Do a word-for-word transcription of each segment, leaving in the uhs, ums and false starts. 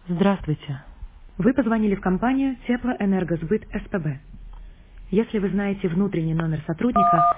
Здравствуйте. Вы позвонили в компанию Теплоэнергосбыт СПБ. Если вы знаете внутренний номер сотрудника...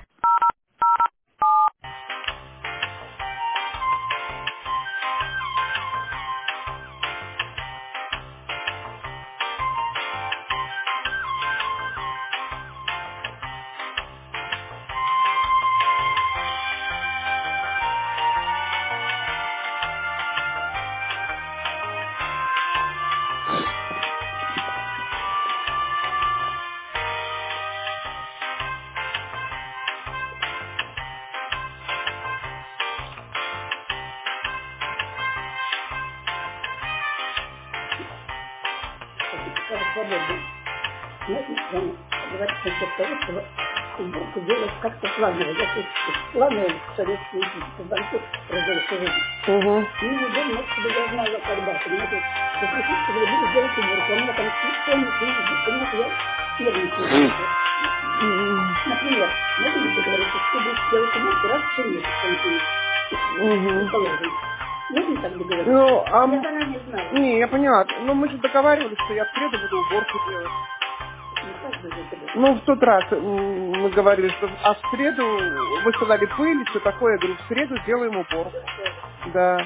Пока свободно. Знаете, прямо говорить насчет того, что уборку делать как-то планово. Я тут планово в советскую жизнь, по банку разделку жизнь. Угу. И не думаю, чтобы я знала когда. Понимаете, вы пришли, что вы будете делать уборку. У меня там полностью, понимаете, я нервничаю просто. Например, можно ли договориться, чтобы сделать уборку раз в три месяца, Угу. предположим. Можно так договориться? Ну, а Я м- заранее знала. не, я поняла. Но мы же договаривались, что я в среду буду уборку делать. Не каждый же это. Ну, в тот раз м, мы говорили, что а в среду вы сказали пыль, все такое. Я говорю, в среду делаем уборку. Да.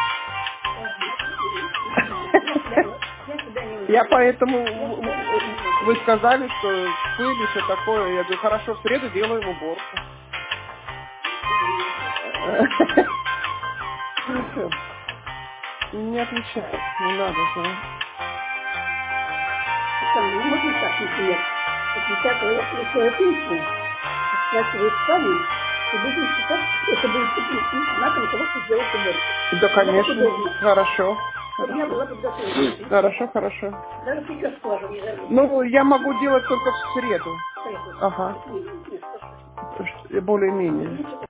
Я себя, я себя не Я узнаю. поэтому Я в- себя не в- вы узнаю. сказали, что пыль и все такое. Я говорю, хорошо, в среду делаем уборку. Слушай, не отвечает, не надо, да. Там, ну, можно так, например, вот десятого я получила пенсию, сплачиваю спальню, и будем считать, что это будет таким знаком того, что сделать уборку. Да, Мне так конечно. удобно, Хорошо. чтобы я Хорошо. была подготовлена. Хорошо, хорошо. Даже прическу скажу, не забыть. Ну, я могу делать только в среду. Поэтому, Ага. нет, нет, нет, Более-менее. хорошо.